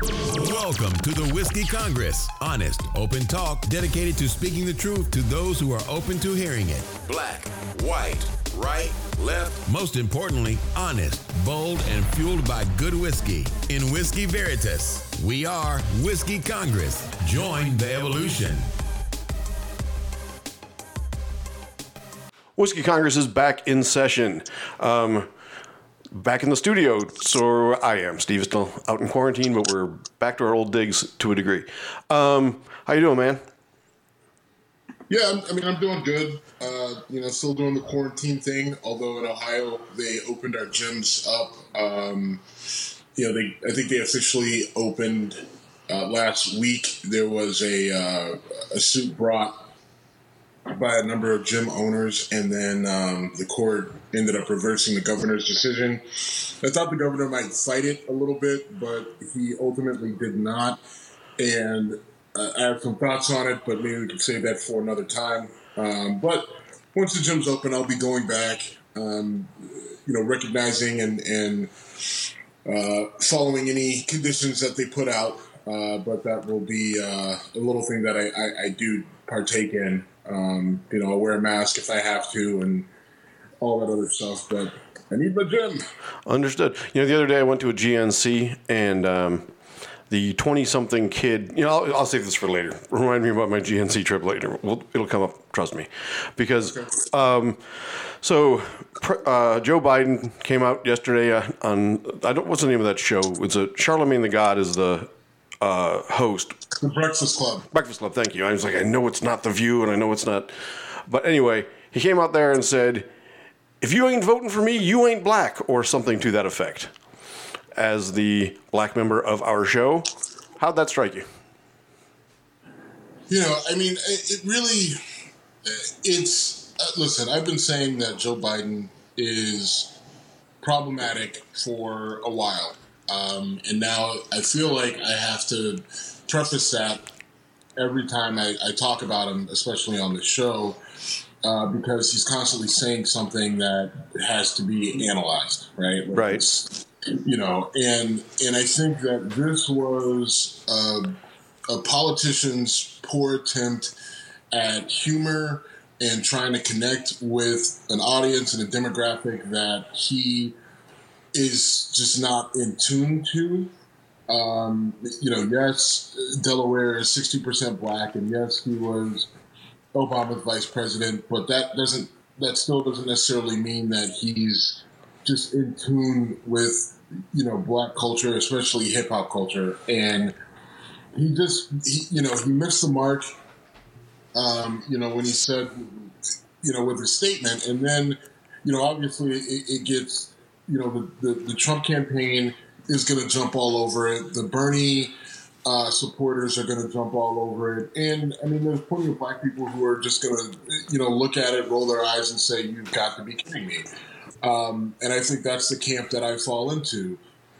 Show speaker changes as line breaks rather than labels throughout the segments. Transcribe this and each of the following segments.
Welcome to the Whiskey Congress. Honest, open talk dedicated to speaking the truth to those who are open to hearing it. Black, white, right, left. Most importantly, honest, bold, and fueled by good whiskey. In Whiskey Veritas, we are Whiskey Congress. Join the evolution.
Whiskey Congress is back in session. Back in the studio, so I am. Steve is still out in quarantine, but we're back to our old digs to a degree. How you doing, man?
Yeah, I'm doing good. Still doing the quarantine thing. Although in Ohio they opened our gyms up. I think they officially opened last week. There was a suit brought by a number of gym owners, and then the court ended up reversing the governor's decision. I thought the governor might fight it a little bit, but he ultimately did not. And I have some thoughts on it, but maybe we can save that for another time. But once the gym's open, I'll be going back, recognizing and following any conditions that they put out. But that will be a little thing that I do partake in. I'll wear a mask if I have to and all that other stuff, but I need my gym.
Understood. The other day I went to a GNC and the 20-something kid, I'll save this for later. Remind me about my GNC trip later. It'll come up, trust me. Because, Joe Biden came out yesterday on, what's the name of that show? It's Charlemagne the God is the host.
The Breakfast Club.
Breakfast Club, thank you. I was like, I know it's not The View, and I know it's not. But anyway, he came out there and said, if you ain't voting for me, you ain't black, or something to that effect. As the black member of our show, how'd that strike you?
Listen, I've been saying that Joe Biden is problematic for a while. And now I feel like I have to preface that every time I talk about him, especially on the show, because he's constantly saying something that has to be analyzed, right?
Right.
And I think that this was a politician's poor attempt at humor and trying to connect with an audience and a demographic that he is just not in tune to. Yes, Delaware is 60% black, and yes, he was Obama's vice president, but that still doesn't necessarily mean that he's just in tune with, black culture, especially hip hop culture. And he missed the mark, when he said, with his statement. And then, obviously it gets, the Trump campaign is going to jump all over it. The Bernie supporters are going to jump all over it. And, there's plenty of black people who are just going to, look at it, roll their eyes and say, you've got to be kidding me. And I think that's the camp that I fall into.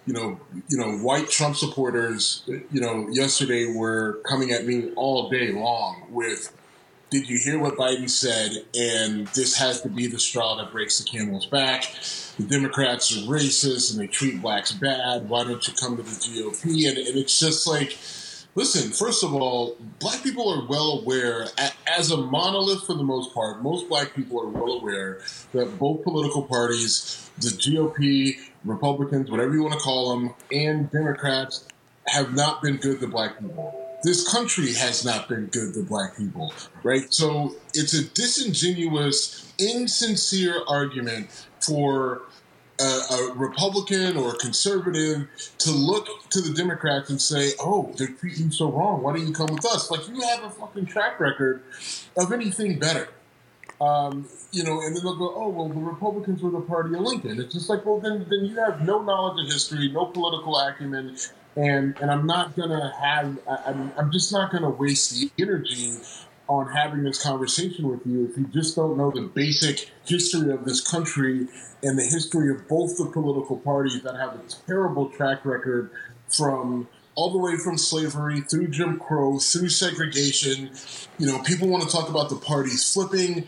White Trump supporters, yesterday were coming at me all day long with, did you hear what Biden said? And this has to be the straw that breaks the camel's back. The Democrats are racist and they treat blacks bad. Why don't you come to the GOP? And it's just like, listen, first of all, black people are well aware, as a monolith for the most part, most black people are well aware that both political parties, the GOP, Republicans, whatever you want to call them, and Democrats have not been good to black people. This country has not been good to black people, right? So it's a disingenuous, insincere argument for a Republican or a conservative to look to the Democrats and say, oh, they're treating you so wrong. Why don't you come with us? Like, you have a fucking track record of anything better. And then they'll go, oh, well, the Republicans were the party of Lincoln. It's just like, well, then you have no knowledge of history, no political acumen, and I'm not going to I'm just not going to waste the energy on having this conversation with you if you just don't know the basic history of this country and the history of both the political parties that have a terrible track record from all the way from slavery through Jim Crow, through segregation. People want to talk about the parties flipping.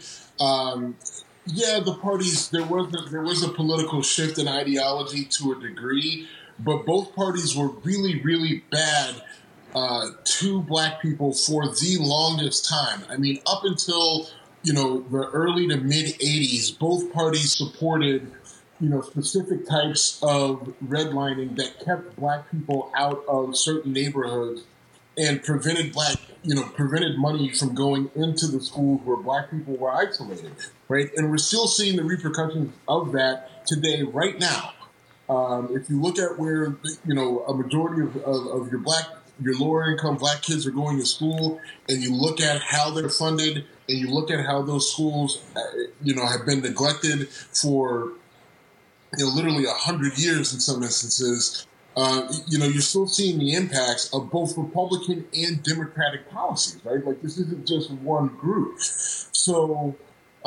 The parties, there was a political shift in ideology to a degree, but both parties were really, really bad to black people for the longest time. I mean, up until, the early to mid 80s, both parties supported, specific types of redlining that kept black people out of certain neighborhoods and prevented prevented money from going into the schools where black people were isolated, right? And we're still seeing the repercussions of that today, right now. If you look at where, a majority of your lower income black kids are going to school, and you look at how they're funded, and you look at how those schools, have been neglected for, literally 100 years in some instances, you're still seeing the impacts of both Republican and Democratic policies, right? Like, this isn't just one group. So,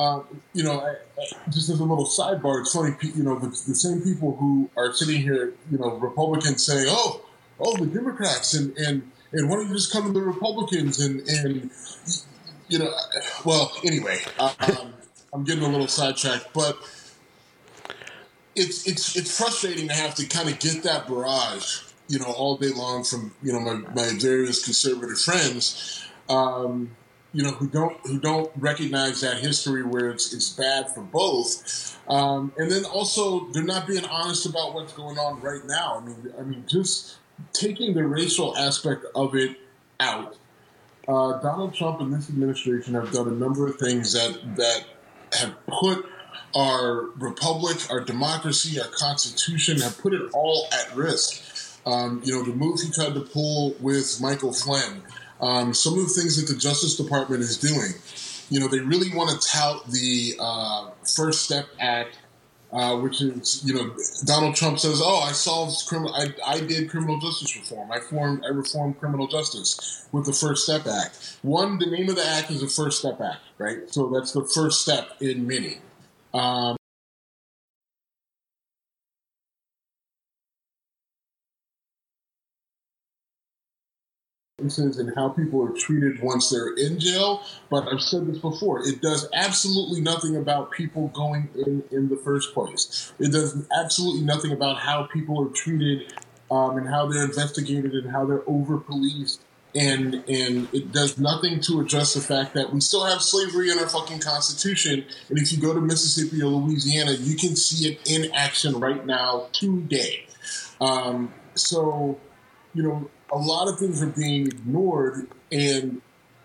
just as a little sidebar, it's funny, the same people who are sitting here, Republicans say, oh, the Democrats, and why don't you just come to the Republicans, and well, anyway, I'm getting a little sidetracked, but it's frustrating to have to kind of get that barrage, all day long from, my various conservative friends, who don't recognize that history where it's bad for both, and then also they're not being honest about what's going on right now. I mean, just taking the racial aspect of it out. Donald Trump and this administration have done a number of things that have put our republic, our democracy, our constitution, have put it all at risk. The move he tried to pull with Michael Flynn, some of the things that the Justice Department is doing, they really want to tout the First Step Act, which is, Donald Trump says, "Oh, I did criminal justice reform. I reformed criminal justice with the First Step Act." The name of the act is the First Step Act, right? So that's the first step in many. And how people are treated once they're in jail. But I've said this before, it does absolutely nothing about people going in the first place. It does absolutely nothing about how people are treated and how they're investigated and how they're over-policed. And it does nothing to address the fact that we still have slavery in our fucking Constitution. And if you go to Mississippi or Louisiana, you can see it in action right now today. A lot of things are being ignored, and,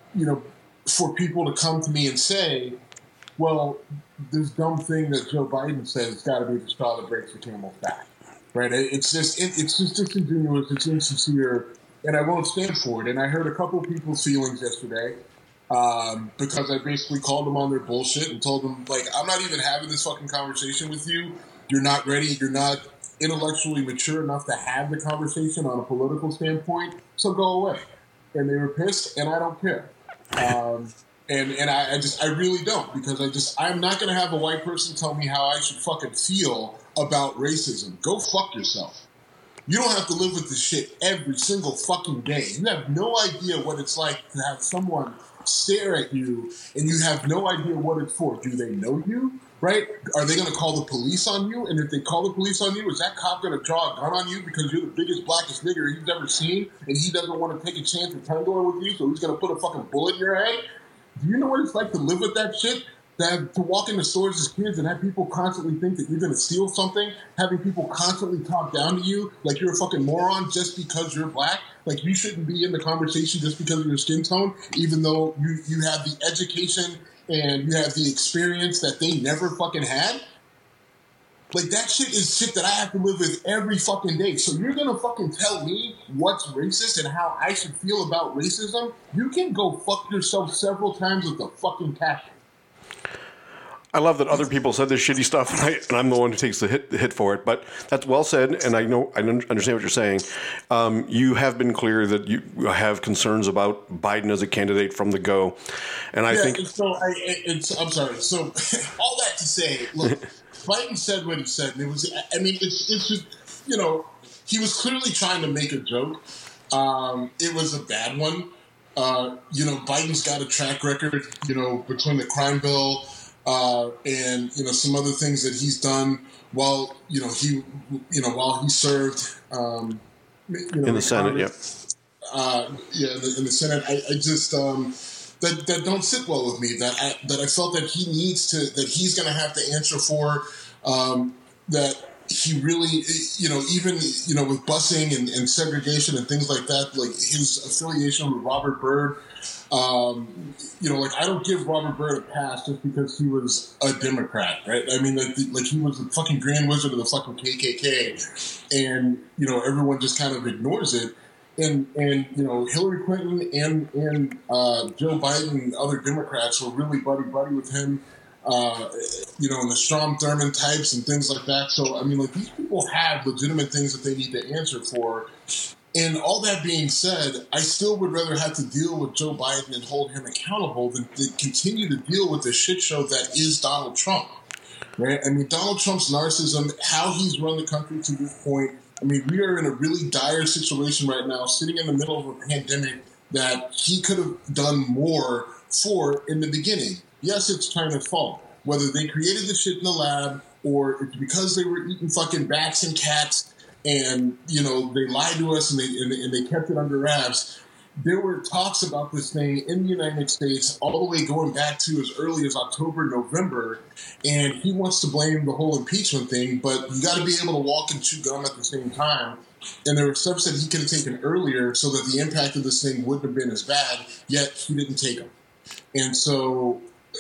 for people to come to me and say, well, this dumb thing that Joe Biden said has got to be the straw that breaks the camel's back, right? It's just disingenuous, it's insincere, and I won't stand for it. And I hurt a couple of people's feelings yesterday because I basically called them on their bullshit and told them, like, I'm not even having this fucking conversation with you. You're not ready. You're not intellectually mature enough to have the conversation on a political standpoint, so go away. And they were pissed, and I don't care. And I really don't, because I'm not going to have a white person tell me how I should fucking feel about racism. Go fuck yourself. You don't have to live with this shit every single fucking day. You have no idea what it's like to have someone stare at you, and you have no idea what it's for. Do they know you? Right? Are they going to call the police on you? And if they call the police on you, is that cop going to draw a gun on you because you're the biggest, blackest nigger he's ever seen, and he doesn't want to take a chance at tangoing with you, so he's going to put a fucking bullet in your head? Do you know what it's like to live with that shit? To walk into stores as kids and have people constantly think that you're going to steal something, having people constantly talk down to you like you're a fucking moron just because you're black, like you shouldn't be in the conversation just because of your skin tone, even though you have the education and you have the experience that they never fucking had. Like, that shit is shit that I have to live with every fucking day. So you're gonna fucking tell me what's racist and how I should feel about racism? You can go fuck yourself several times with the fucking caption.
I love that other people said this shitty stuff, and I'm the one who takes the hit for it. But that's well said, and I understand what you're saying. You have been clear that you have concerns about Biden as a candidate from the go, and I think.
I'm sorry. So all that to say, look, Biden said what he said, and it was. I mean, it's just, he was clearly trying to make a joke. It was a bad one. Biden's got a track record, between the crime bill. and some other things that he's done while while he served
in the Senate. Yep.
In the Senate. I just that don't sit well with me. That I felt that he's going to have to answer for. That he really, even with busing and segregation and things like that, like his affiliation with Robert Byrd. I don't give Robert Byrd a pass just because he was a Democrat, right? I mean, like he was the fucking Grand Wizard of the fucking KKK, and everyone just kind of ignores it. And Hillary Clinton and Joe Biden and other Democrats were really buddy with him, and the Strom Thurmond types and things like that. So I mean, like these people have legitimate things that they need to answer for. And all that being said, I still would rather have to deal with Joe Biden and hold him accountable than to continue to deal with the shit show that is Donald Trump. Right? I mean, Donald Trump's narcissism, how he's run the country to this point. I mean, we are in a really dire situation right now, sitting in the middle of a pandemic that he could have done more for in the beginning. Yes, it's China's fault. Whether they created the shit in the lab or it's because they were eating fucking bats and cats and, they lied to us and they kept it under wraps. There were talks about this thing in the United States all the way going back to as early as October, November, and he wants to blame the whole impeachment thing, but you got to be able to walk and chew gum at the same time. And there were steps that he could have taken earlier so that the impact of this thing wouldn't have been as bad, yet he didn't take them. And so,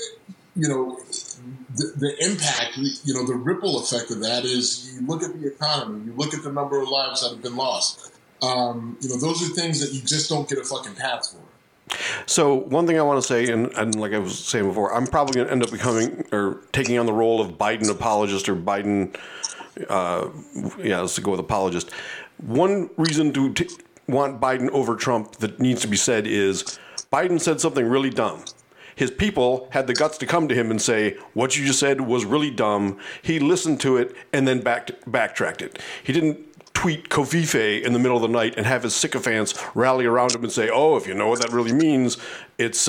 the impact, the ripple effect of that is you look at the economy, you look at the number of lives that have been lost. Those are things that you just don't get a fucking pass for.
So one thing I want to say, and like I was saying before, I'm probably going to end up becoming or taking on the role of Biden apologist or Biden, let's go with apologist. One reason to want Biden over Trump that needs to be said is Biden said something really dumb. His people had the guts to come to him and say, what you just said was really dumb. He listened to it and then backtracked it. He didn't tweet Kofife in the middle of the night and have his sycophants rally around him and say, oh, if you know what that really means, it's,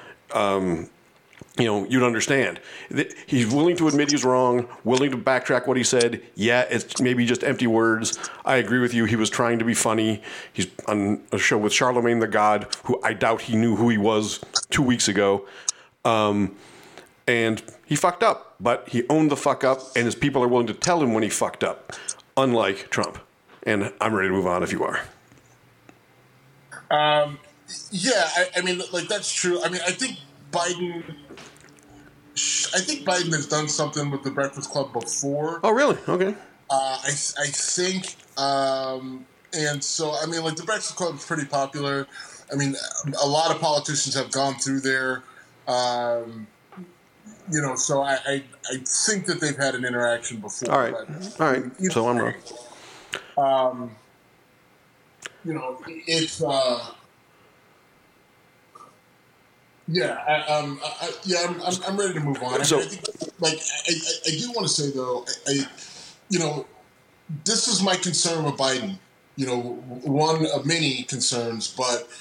you'd understand. He's willing to admit he's wrong, willing to backtrack what he said. Yeah, it's maybe just empty words. I agree with you. He was trying to be funny. He's on a show with Charlemagne the God, who I doubt he knew who he was 2 weeks ago. And he fucked up, but he owned the fuck up, and his people are willing to tell him when he fucked up, unlike Trump. And I'm ready to move on if you are.
I mean, that's true. I mean, I think Biden has done something with the Breakfast Club before.
Oh, really? Okay.
I think, and so, I mean, the Breakfast Club is pretty popular. I mean, a lot of politicians have gone through there. So I think that they've had an interaction before.
All right. So I'm wrong.
It's I'm ready to move on.
So,
I do want to say though, this is my concern with Biden. One of many concerns, but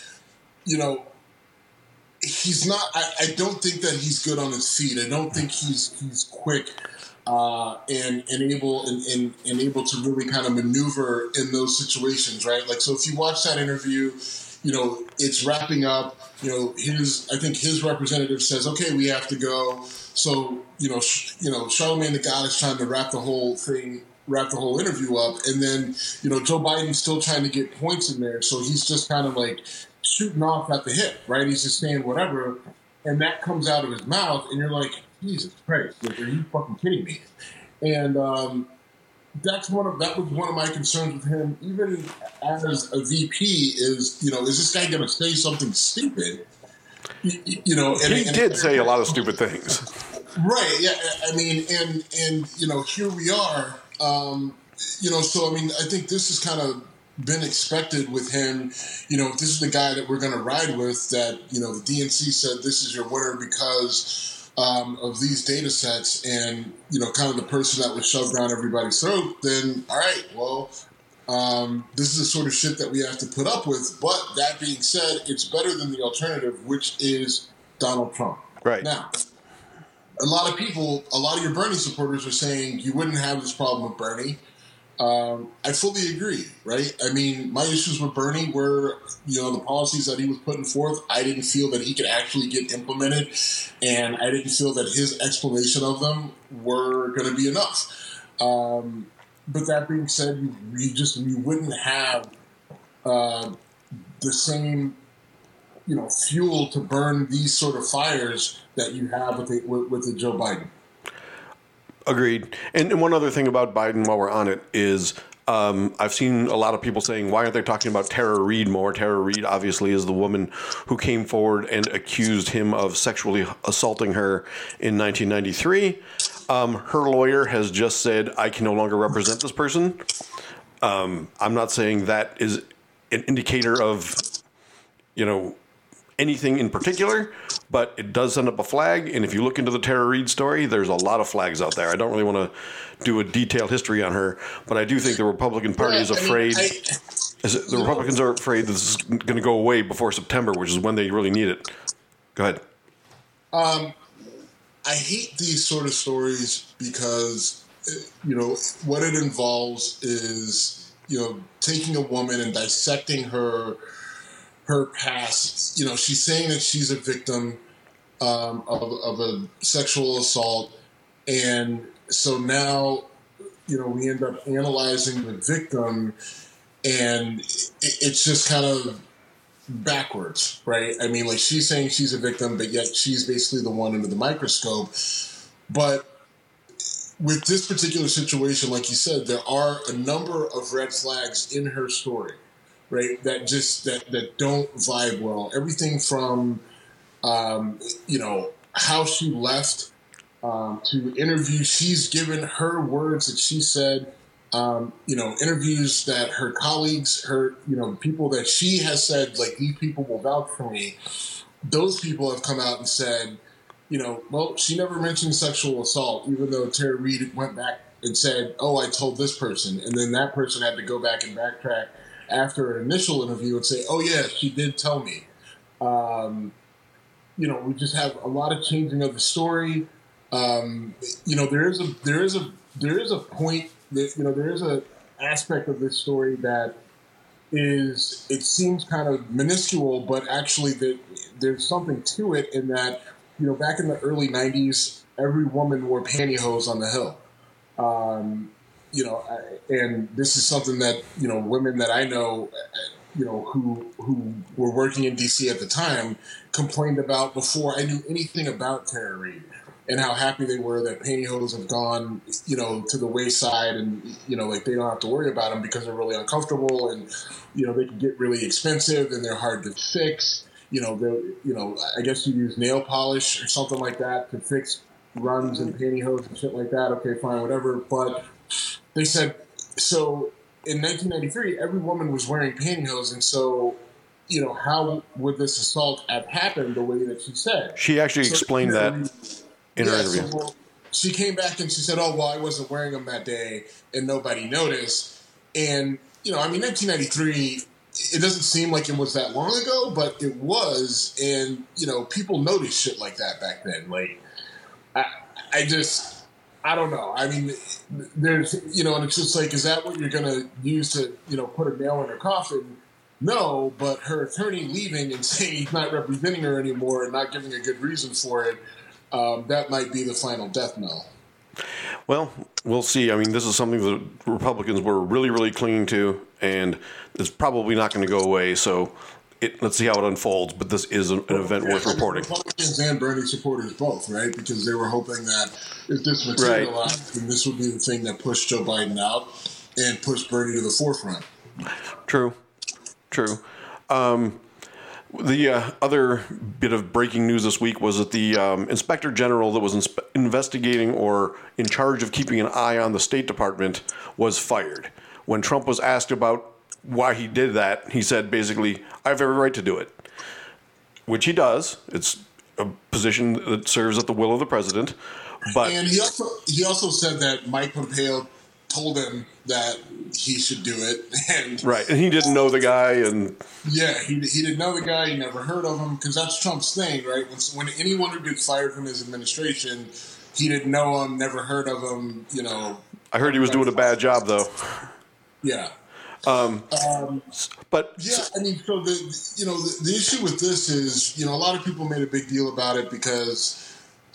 he's not. I don't think that he's good on his feet. I don't think he's quick and able to really kind of maneuver in those situations, right? So if you watch that interview, it's wrapping up. I think his representative says, "Okay, we have to go." So Charlemagne the God is trying to wrap the whole interview up, and then Joe Biden's still trying to get points in there, so he's just kind of shooting off at the hip, right? He's just saying whatever, and that comes out of his mouth, and you're like, Jesus Christ, are you fucking kidding me? And that was one of my concerns with him, even as a VP, is this guy going to say something stupid? He
did say a lot of stupid things.
Right, yeah, I mean, and here we are, so I mean, I think this has kind of been expected with him. If this is the guy that we're going to ride with, that, the DNC said this is your winner because of these data sets and, kind of the person that was shoved down everybody's throat, then, all right, well, this is the sort of shit that we have to put up with. But that being said, it's better than the alternative, which is Donald Trump.
Right.
Now, a lot of your Bernie supporters are saying you wouldn't have this problem with Bernie. I fully agree, right? I mean, my issues with Bernie were, the policies that he was putting forth, I didn't feel that he could actually get implemented, and I didn't feel that his explanation of them were going to be enough. But that being said, we wouldn't have the same, fuel to burn these sort of fires that you have with the Joe Biden.
Agreed. And one other thing about Biden while we're on it is I've seen a lot of people saying, why aren't they talking about Tara Reade more? Tara Reade obviously is the woman who came forward and accused him of sexually assaulting her in 1993. Her lawyer has just said, I can no longer represent this person. I'm not saying that is an indicator of, anything in particular, but it does send up a flag. And if you look into the Tara Reade story, there's a lot of flags out there. I don't really want to do a detailed history on her, but I do think the Republican Party is afraid. The Republicans are afraid this is going to go away before September, which is when they really need it. Go ahead.
I hate these sort of stories because, what it involves is, taking a woman and dissecting her past. She's saying that she's a victim of a sexual assault, and so now we end up analyzing the victim, and it's just kind of backwards, right? I mean, like, she's saying she's a victim, but yet she's basically the one under the microscope. But with this particular situation, like you said, there are a number of red flags in her story, right? That don't vibe well. Everything from, how she left to interviews she's given, her words that she said, interviews that her colleagues, people that she has said, like, these people will vouch for me. Those people have come out and said, well, she never mentioned sexual assault, even though Tara Reade went back and said, oh, I told this person. And then that person had to go back and backtrack after an initial interview and say, oh, yeah, she did tell me. We just have a lot of changing of the story. There is a point that, there is an aspect of this story that it seems kind of minuscule, but actually there's something to it in that, back in the early 90s, every woman wore pantyhose on the Hill. And this is something that, women that I know, who were working in D.C. at the time complained about before I knew anything about Tara Reade, and how happy they were that pantyhose have gone, to the wayside, and, like, they don't have to worry about them because they're really uncomfortable, and, they can get really expensive and they're hard to fix. I guess you use nail polish or something like that to fix runs and pantyhose and shit like that. Okay, fine, whatever. But they said, so in 1993, every woman was wearing pantyhose, and so, how would this assault have happened the way that she said?
She actually explained that in her interview.
So, she came back and she said, oh, well, I wasn't wearing them that day, and nobody noticed. And, 1993, it doesn't seem like it was that long ago, but it was, and, people noticed shit like that back then. Like, I don't know. I mean, there's, and it's just like, is that what you're going to use to, put a nail in her coffin? No, but her attorney leaving and saying he's not representing her anymore and not giving a good reason for it, that might be the final death knell.
Well, we'll see. I mean, this is something that Republicans were really, really clinging to, and it's probably not going to go away. So let's see how it unfolds. But this is an event worth reporting.
Republicans and Bernie supporters both, right? Because they were hoping that if this materialized, then this would be the thing that pushed Joe Biden out and pushed Bernie to the forefront.
True. The other bit of breaking news this week was that the inspector general that was investigating or in charge of keeping an eye on the State Department was fired. When Trump was asked about why he did that, he said basically, I have every right to do it, which he does. It's a position that serves at the will of the president. But
and he also said that Mike Pompeo told him that he should do it, and
right, and he didn't know the guy, and
yeah, he didn't know the guy. He never heard of him because that's Trump's thing, right? When anyone who gets fired from his administration, he didn't know him, never heard of him. You know,
I heard he was doing a bad job, though.
Yeah.
But
yeah, I mean, so the issue with this is, a lot of people made a big deal about it because,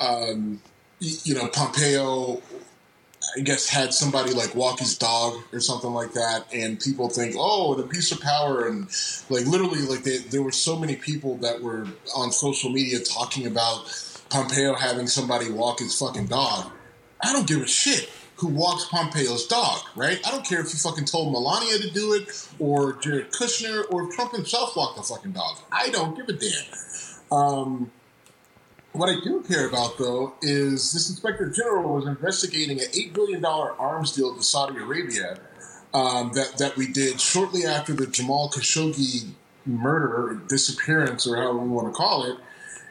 Pompeo, I guess, had somebody like walk his dog or something like that, and people think, oh, the abuse of power, and like literally, like there were so many people that were on social media talking about Pompeo having somebody walk his fucking dog. I don't give a shit who walks Pompeo's dog, right? I don't care if you fucking told Melania to do it, or Jared Kushner, or if Trump himself walked the fucking dog. I don't give a damn. What I do care about, though, is this Inspector General was investigating an $8 billion arms deal to Saudi Arabia that we did shortly after the Jamal Khashoggi murder, or disappearance, or however we want to call it.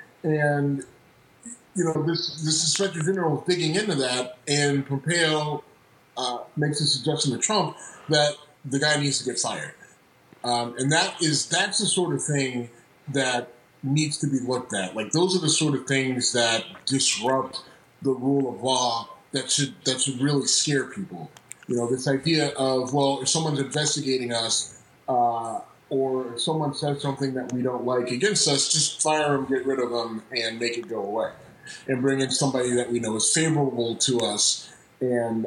And this Inspector General is digging into that, and Pompeo makes a suggestion to Trump that the guy needs to get fired. And that's the sort of thing that needs to be looked at. Like, those are the sort of things that disrupt the rule of law that should really scare people. This idea of, well, if someone's investigating us, or if someone says something that we don't like against us, just fire them, get rid of them, and make it go away. And bring in somebody that we know is favorable to us, and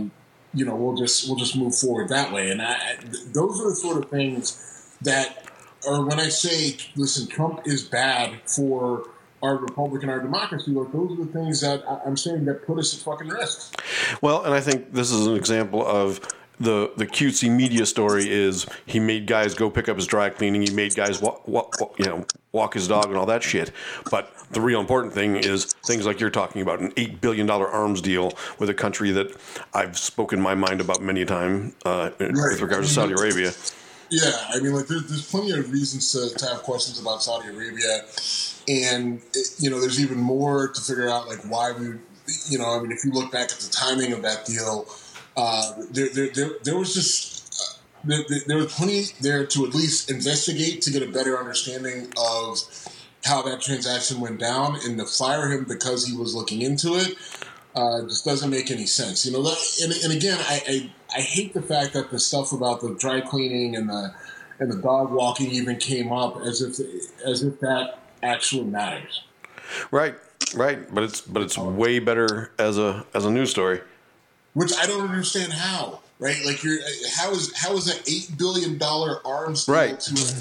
we'll just move forward that way. And those are the sort of things that, or when I say, listen, Trump is bad for our republic and our democracy, like, those are the things that I'm saying that put us at fucking risk.
Well, and I think this is an example of the cutesy media story is he made guys go pick up his dry cleaning. He made guys walk his dog and all that shit. But the real important thing is things like you're talking about, an $8 billion arms deal with a country that I've spoken my mind about many a time with regards to Saudi Arabia.
Yeah, I mean, like, there's plenty of reasons to have questions about Saudi Arabia, and there's even more to figure out, like, why we, if you look back at the timing of that deal, there was just there was plenty there to at least investigate to get a better understanding of how that transaction went down, and to fire him because he was looking into it just doesn't make any sense. And again, I hate the fact that the stuff about the dry cleaning and the dog walking even came up as if that actually matters.
Right, but it's way better as a news story.
Which I don't understand how. Right, like how is that $8 billion arms deal
right.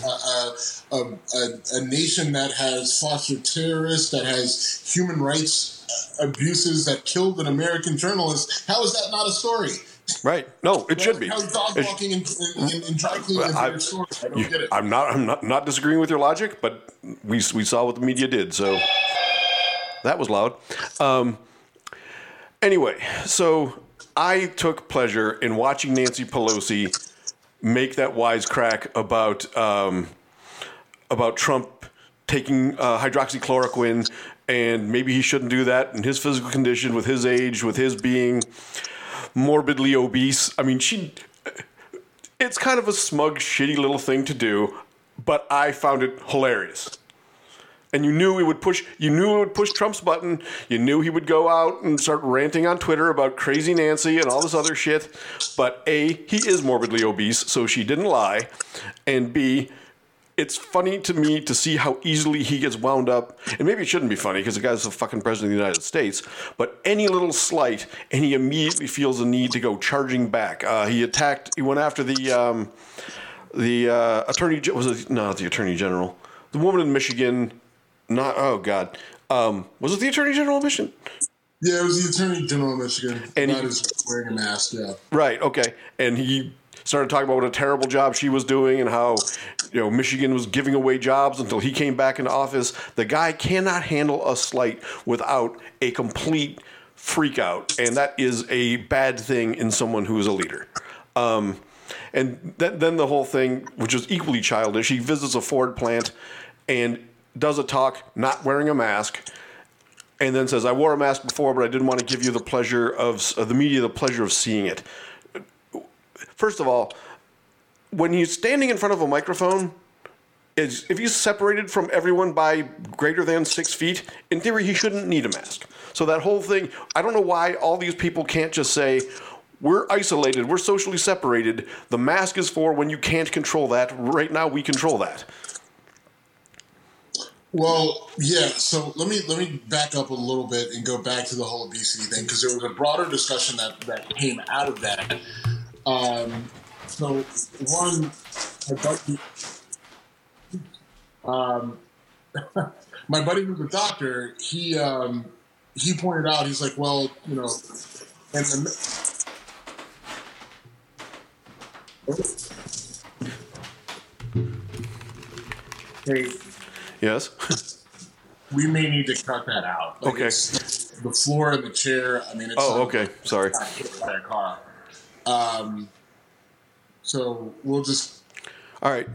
to a nation that has fostered terrorists, that has human rights abuses, that killed an American journalist? How is that not a story?
Right. No, it should be.
How's dog walking and dry cleaning a story? I don't get it.
I'm not disagreeing with your logic, but we saw what the media did, so that was loud. Anyway, so I took pleasure in watching Nancy Pelosi make that wisecrack about Trump taking hydroxychloroquine, and maybe he shouldn't do that in his physical condition, with his age, with his being morbidly obese. I mean, it's kind of a smug, shitty little thing to do, but I found it hilarious. And you knew it would push Trump's button. You knew he would go out and start ranting on Twitter about crazy Nancy and all this other shit. But A, he is morbidly obese, so she didn't lie. And B, it's funny to me to see how easily he gets wound up. And maybe it shouldn't be funny because the guy's the fucking president of the United States. But any little slight, and he immediately feels the need to go charging back. He went after the attorney. Not the attorney general. The woman in Michigan. Was it the Attorney General of Michigan?
Yeah, it was the Attorney General of Michigan. And he was wearing a mask, yeah.
Right, okay. And he started talking about what a terrible job she was doing and how, Michigan was giving away jobs until he came back into office. The guy cannot handle a slight without a complete freak out. And that is a bad thing in someone who is a leader. And then the whole thing, which is equally childish, he visits a Ford plant and does a talk not wearing a mask, and then says, I wore a mask before, but I didn't want to give you the pleasure of the media, the pleasure of seeing it. first of all, when he's standing in front of a microphone, if he's separated from everyone by greater than 6 feet, in theory, he shouldn't need a mask. So that whole thing, I don't know why all these people can't just say, we're isolated, we're socially separated. The mask is for when you can't control that. Right now, we control that.
Well, yeah. So let me back up a little bit and go back to the whole obesity thing, because there was a broader discussion that came out of that. So one, my buddy who's a doctor, he pointed out, he's like, well, you know, and hey,
yes.
We may need to cut that out. Like,
okay.
The floor and the chair. I mean, it's
okay. Sorry.
Hit by a car. So we'll just.
All right.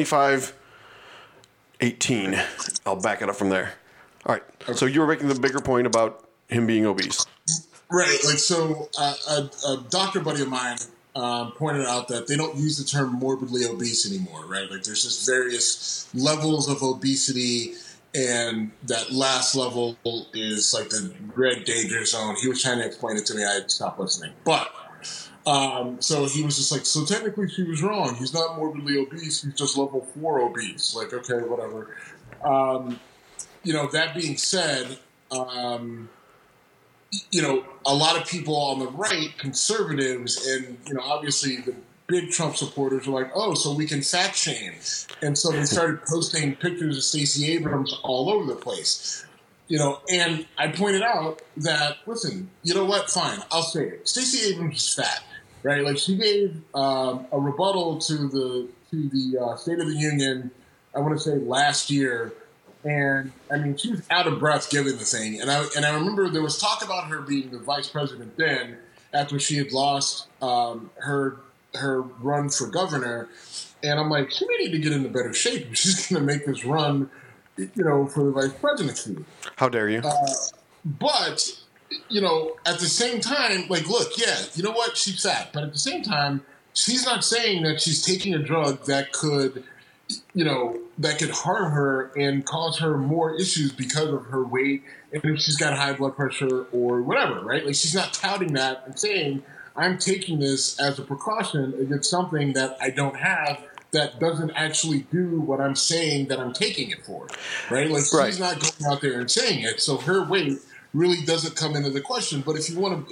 25-18. I'll back it up from there. All right. Okay. So you were making the bigger point about him being obese.
Right. Like, so a doctor buddy of mine pointed out that they don't use the term morbidly obese anymore, right? Like, there's just various levels of obesity, and that last level is like the red danger zone. He was trying to explain it to me. I had to stop listening. But, so he was just like, so technically she was wrong. He's not morbidly obese. He's just level 4 obese. Like, okay, whatever. You know, that being said, you know, a lot of people on the right, conservatives, and, you know, obviously the big Trump supporters are like, oh, so we can fat shame. And so they started posting pictures of Stacey Abrams all over the place. You know, and I pointed out that, listen, you know what? Fine, I'll say it. Stacey Abrams is fat, right? Like, she gave a rebuttal to the State of the Union, I want to say last year. And, I mean, she was out of breath giving the thing. And I remember there was talk about her being the vice president then, after she had lost her run for governor. And I'm like, she may need to get into better shape if she's going to make this run, you know, for the vice presidency.
How dare you?
But, you know, at the same time, like, look, yeah, you know what? She's fat. But at the same time, she's not saying that she's taking a drug that could, you know, that could harm her and cause her more issues because of her weight and if she's got high blood pressure or whatever, right? Like, she's not touting that and saying, I'm taking this as a precaution against something that I don't have that doesn't actually do what I'm saying that I'm taking it for, right? Like, she's not going out there and saying it, so her weight really doesn't come into the question. But if you want,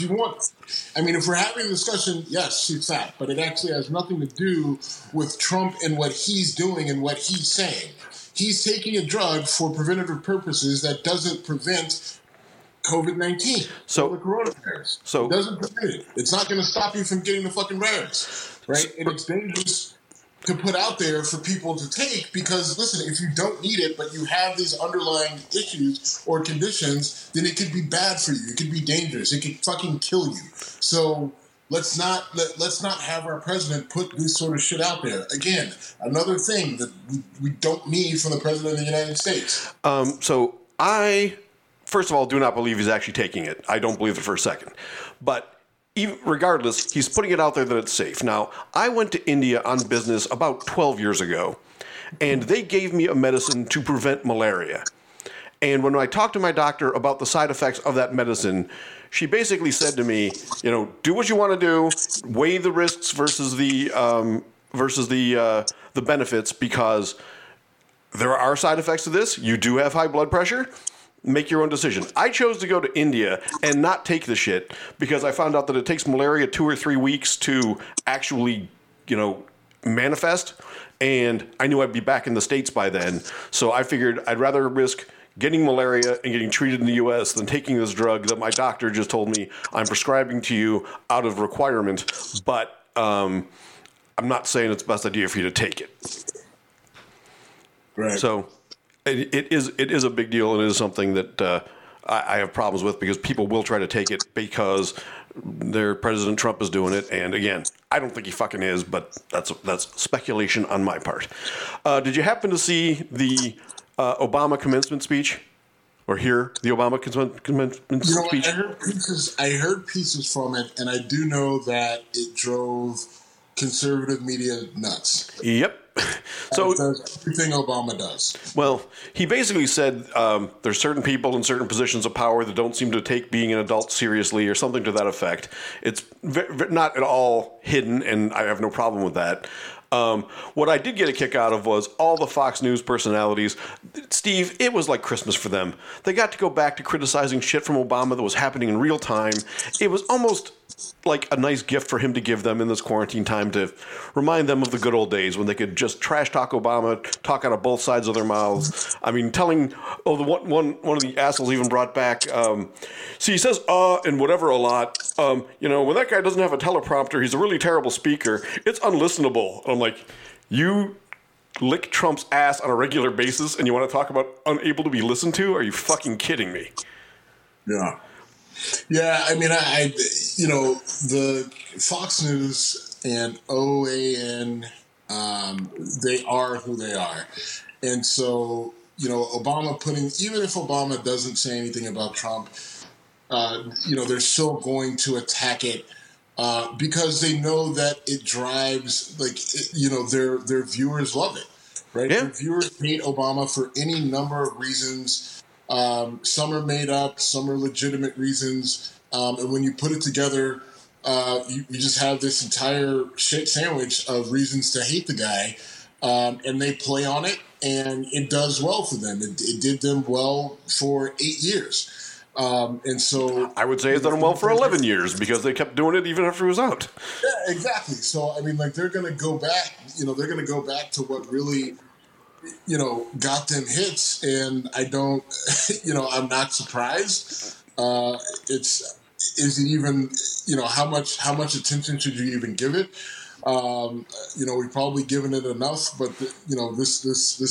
I mean, if we're having a discussion, yes, she's fat, but it actually has nothing to do with Trump and what he's doing and what he's saying. He's taking a drug for preventative purposes that doesn't prevent COVID-19, so the coronavirus. So it doesn't prevent it. It's not going to stop you from getting the fucking virus, right? And it's dangerous to put out there for people to take because, listen, if you don't need it, but you have these underlying issues or conditions, then it could be bad for you. It could be dangerous. It could fucking kill you. So let's not have our president put this sort of shit out there. Again, another thing that we don't need from the president of the United States.
So I, first of all, do not believe he's actually taking it. I don't believe it for a second. But even regardless, he's putting it out there that it's safe. Now, I went to India on business about 12 years ago, and they gave me a medicine to prevent malaria. And when I talked to my doctor about the side effects of that medicine, she basically said to me, you know, do what you want to do, weigh the risks versus the benefits, because there are side effects to this. You do have high blood pressure. Make your own decision. I chose to go to India and not take the shit because I found out that it takes malaria 2 or 3 weeks to actually, you know, manifest. And I knew I'd be back in the States by then. So I figured I'd rather risk getting malaria and getting treated in the U.S. than taking this drug that my doctor just told me I'm prescribing to you out of requirement. But I'm not saying it's the best idea for you to take it.
Right.
So It is a big deal, and it is something that I have problems with because people will try to take it because their President Trump is doing it. And again, I don't think he fucking is, but that's speculation on my part. Did you happen to see the Obama commencement speech? or hear the Obama commencement
You know what?
speech?
I heard pieces from it, and I do know that it drove conservative media nuts.
Yep. So
That's everything Obama does.
well, he basically said there's certain people in certain positions of power that don't seem to take being an adult seriously, or something to that effect. It's not at all hidden, and I have no problem with that. What I did get a kick out of was all the Fox News personalities. Steve, it was like Christmas for them. They got to go back to criticizing shit from Obama that was happening in real time. It was almost like a nice gift for him to give them in this quarantine time to remind them of the good old days when they could just trash talk Obama, talk out of both sides of their mouths. I mean, the one of the assholes even brought back, see, he says and whatever a lot. When that guy doesn't have a teleprompter, he's a really terrible speaker. It's unlistenable. I'm like, you lick Trump's ass on a regular basis and you want to talk about unable to be listened to? Are you fucking kidding me?
Yeah. Yeah, I mean, the Fox News and OAN, they are who they are. And so, Obama even if Obama doesn't say anything about Trump, they're still going to attack it because they know that it drives, their viewers love it, right?
Yeah.
Their viewers hate Obama for any number of reasons. Some are made up, some are legitimate reasons. And when you put it together, you just have this entire shit sandwich of reasons to hate the guy. And they play on it, and it does well for them. It did them well for 8 years. And so
I would say it's done well for 11 years because they kept doing it even after he was out.
Yeah, exactly. So, I mean, they're going to go back, they're going to go back to what really got them hits, and I don't, I'm not surprised. Is it even, how much attention should you even give it? We've probably given it enough, but this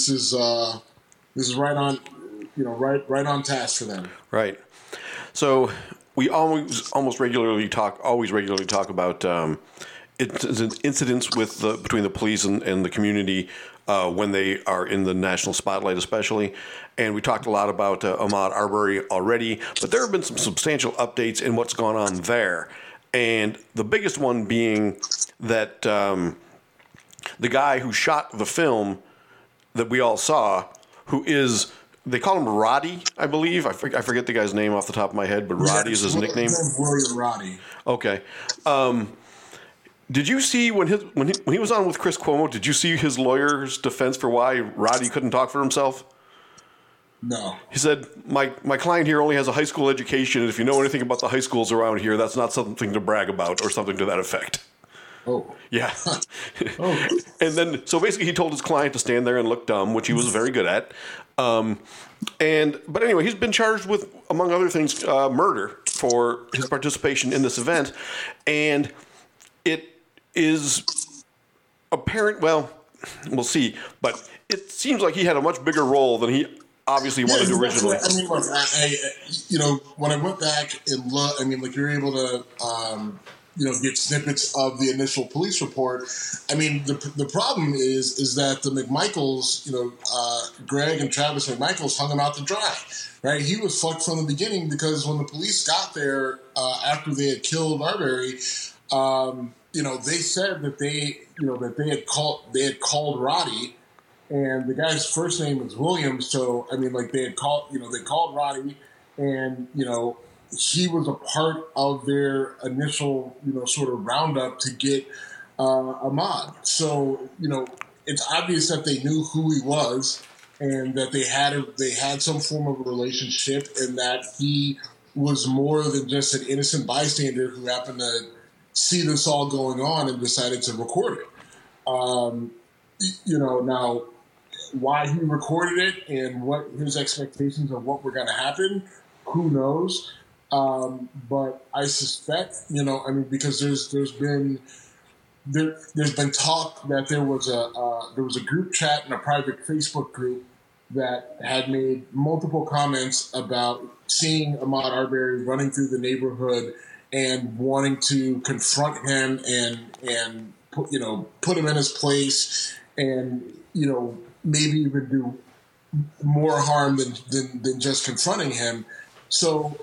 is right on, right on task for them.
Right. So we always regularly talk about incidents between the police and the community when they are in the national spotlight, especially. And we talked a lot about Ahmaud Arbery already, but there have been some substantial updates in what's gone on there. And the biggest one being that the guy who shot the film that we all saw, who is, they call him Roddy, I believe. I forget the guy's name off the top of my head, but Roddy is his nickname.
William Roddy.
Okay. Did you see when he was on with Chris Cuomo? Did you see his lawyer's defense for why Roddy couldn't talk for himself?
No.
He said, my client here only has a high school education, and if you know anything about the high schools around here, that's not something to brag about, or something to that effect.
Oh.
Yeah.
Oh.
And then, so basically he told his client to stand there and look dumb, which he was very good at. But anyway, he's been charged with, among other things, murder for his participation in this event. And it is apparent, well, we'll see, but it seems like he had a much bigger role than he obviously wanted to originally.
I mean, look, when I went back and looked, I mean, you're able to, get snippets of the initial police report. I mean, the problem is that the McMichaels, Greg and Travis McMichaels hung him out to dry, right? He was fucked from the beginning because when the police got there after they had killed Arbery, they said that they had called Roddy, and the guy's first name was William. So I mean, they called Roddy, and he was a part of their initial sort of roundup to get Ahmaud. So it's obvious that they knew who he was, and that they had some form of a relationship, and that he was more than just an innocent bystander who happened to see this all going on and decided to record it. Now why he recorded it and what his expectations of what were going to happen, who knows? But I suspect, because there's been talk that there was a group chat in a private Facebook group that had made multiple comments about seeing Ahmaud Arbery running through the neighborhood and wanting to confront him and put him in his place, and maybe even do more harm than just confronting him. So,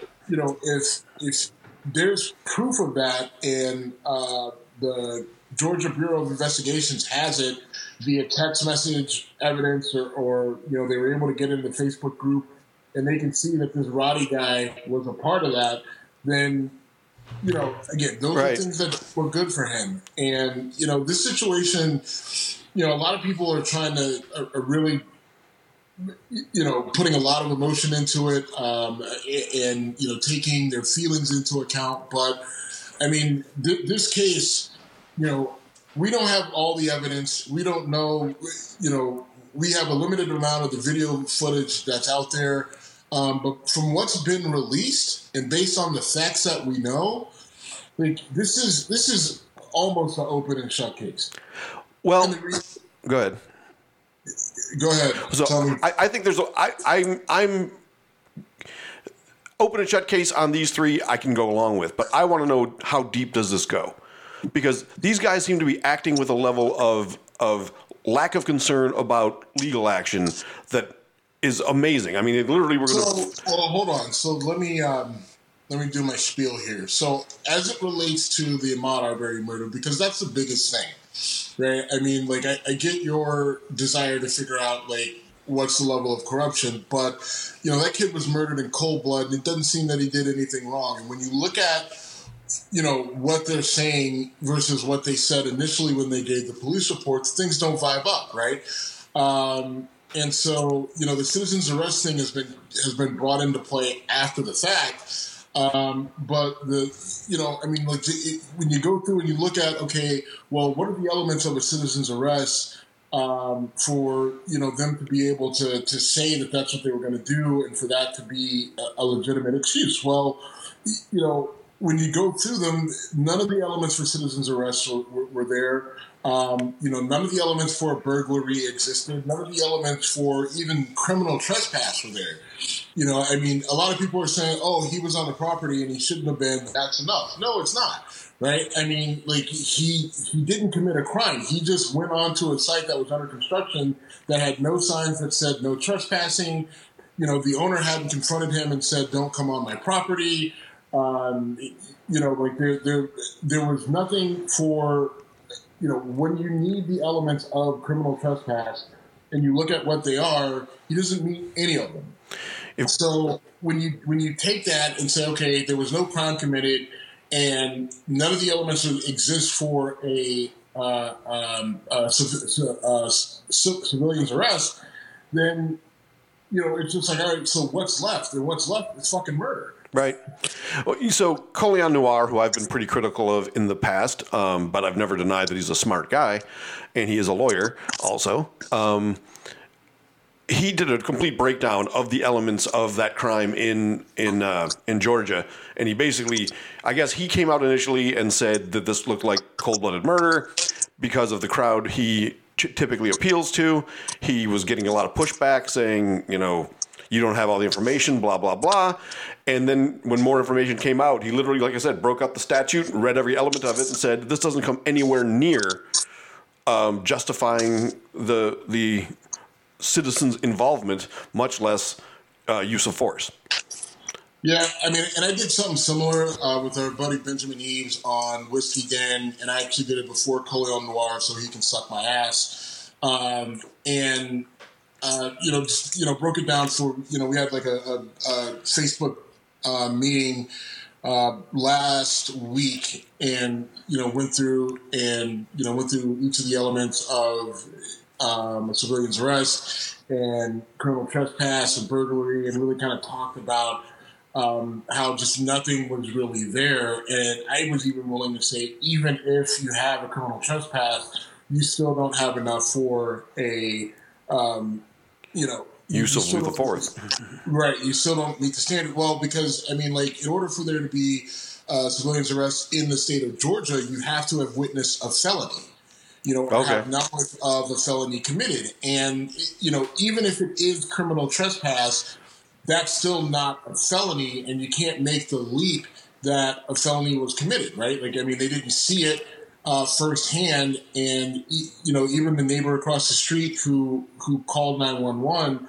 if there's proof of that, and the Georgia Bureau of Investigations has it via text message evidence, or they were able to get in the Facebook group, and they can see that this Roddy guy was a part of that, then, again, those are things that were good for him. And, this situation, a lot of people are trying to are really, putting a lot of emotion into it, and, taking their feelings into account. But, I mean, this case, we don't have all the evidence. We don't know, we have a limited amount of the video footage that's out there. But from what's been released and based on the facts that we know, like this is almost an open and shut case.
Well, go ahead.
Go ahead.
So I think I'm open and shut case on these three. I can go along with, but I want to know how deep does this go, because these guys seem to be acting with a level of lack of concern about legal action that is amazing. I mean, it literally we're going to.
Well, hold on. So let me do my spiel here. So as it relates to the Ahmaud Arbery murder, because that's the biggest thing, right? I mean, like I get your desire to figure out like what's the level of corruption, but that kid was murdered in cold blood, and it doesn't seem that he did anything wrong. And when you look at what they're saying versus what they said initially when they gave the police reports, things don't vibe up, right? And so, the citizen's arrest thing has been brought into play after the fact. But when you go through and you look at, okay, well, what are the elements of a citizen's arrest for them to be able to say that that's what they were going to do, and for that to be a legitimate excuse? Well, when you go through them, none of the elements for citizen's arrest were there. None of the elements for burglary existed. None of the elements for even criminal trespass were there. A lot of people are saying, oh, he was on the property and he shouldn't have been. That's enough. No, it's not. Right? I mean, like he didn't commit a crime. He just went onto a site that was under construction that had no signs that said no trespassing. The owner hadn't confronted him and said, don't come on my property. There was nothing for, when you need the elements of criminal trespass and you look at what they are, he doesn't meet any of them. So when you take that and say, okay, there was no crime committed and none of the elements exist for a civilian's arrest, then, it's just like, all right, so what's left? And what's left is fucking murder.
Right. Well, so Colion Noir, who I've been pretty critical of in the past, but I've never denied that he's a smart guy, and he is a lawyer also. He did a complete breakdown of the elements of that crime in Georgia, and he basically, I guess, he came out initially and said that this looked like cold-blooded murder because of the crowd he typically appeals to. He was getting a lot of pushback, saying, you don't have all the information, blah, blah, blah. And then when more information came out, he literally, like I said, broke up the statute, read every element of it, and said, this doesn't come anywhere near justifying the citizens' involvement, much less use of force.
Yeah, I mean, and I did something similar with our buddy Benjamin Eves on Whiskey Den, and I actually did it before Colion Noir, so he can suck my ass. Broke it down for, we had like a Facebook meeting last week, and, went through each of the elements of a civilian's arrest and criminal trespass and burglary, and really kind of talked about how just nothing was really there. And I was even willing to say, even if you have a criminal trespass, you still don't have enough for a
use of lethal force.
Right. You still don't meet the standard. Well, because, I mean, like, in order for there to be civilian's arrest in the state of Georgia, you have to have witnessed a felony. Have knowledge of a felony committed. And, even if it is criminal trespass, that's still not a felony, and you can't make the leap that a felony was committed, right? Like, I mean, they didn't see it firsthand, and even the neighbor across the street who called 911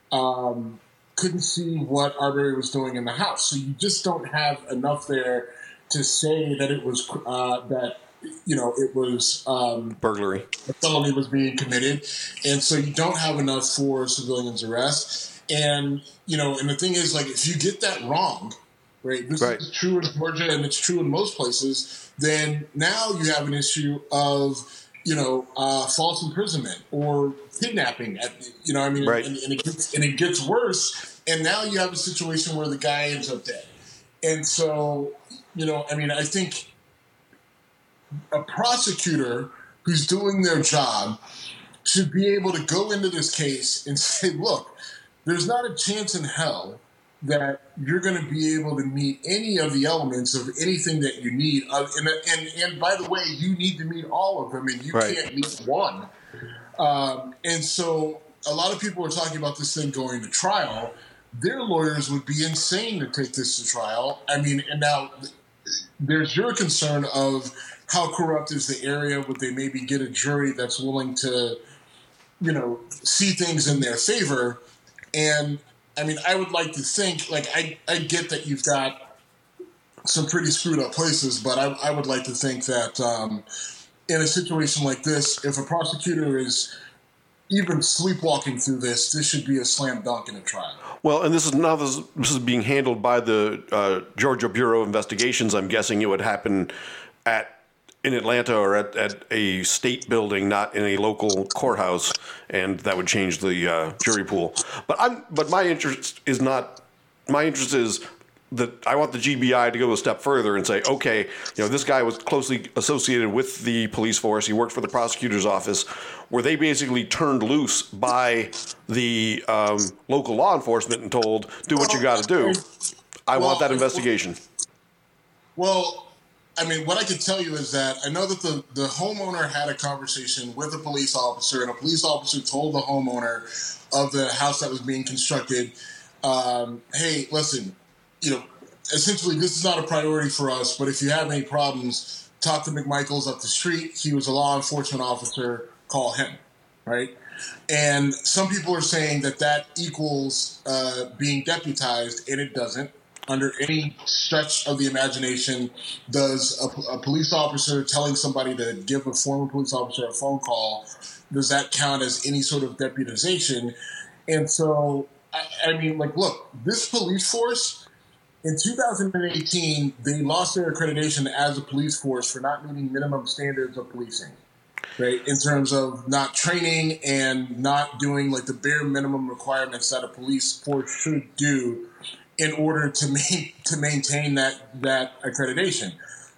couldn't see what Arbery was doing in the house. So you just don't have enough there to say that it was it was
burglary.
A felony was being committed, and so you don't have enough for civilians arrest. And and the thing is, like, if you get that wrong, right? This is true in Georgia, and it's true in most places. Then now you have an issue of false imprisonment or kidnapping.
Right.
And it gets worse. And now you have a situation where the guy ends up dead. And so, I think a prosecutor who's doing their job should be able to go into this case and say, look, there's not a chance in hell that you're going to be able to meet any of the elements of anything that you need. And by the way, you need to meet all of them, and you can't meet one. And so a lot of people are talking about this thing going to trial. Their lawyers would be insane to take this to trial. I mean, and now there's your concern of how corrupt is the area. Would they maybe get a jury that's willing to, see things in their favor? And I mean, I would like to think, like, I get that you've got some pretty screwed up places, but I would like to think that in a situation like this, if a prosecutor is even sleepwalking through this, this should be a slam dunk in a trial.
Well, and this is being handled by the Georgia Bureau of Investigations. I'm guessing it would happen in Atlanta or at a state building, not in a local courthouse, and that would change the jury pool. But my interest is that I want the GBI to go a step further and say, okay, this guy was closely associated with the police force. He worked for the prosecutor's office, where they basically turned loose by the local law enforcement and told, do what you got to do. I want that investigation.
Well, I mean, what I can tell you is that I know that the homeowner had a conversation with a police officer, and a police officer told the homeowner of the house that was being constructed, hey, listen, essentially this is not a priority for us, but if you have any problems, talk to McMichaels up the street. He was a law enforcement officer. Call him, right? And some people are saying that equals being deputized, and it doesn't. Under any stretch of the imagination, does a police officer telling somebody to give a former police officer a phone call, does that count as any sort of deputization? And so, I mean, like, look, this police force, in 2018, they lost their accreditation as a police force for not meeting minimum standards of policing, right? In terms of not training and not doing, like, the bare minimum requirements that a police force should do in order to maintain that accreditation.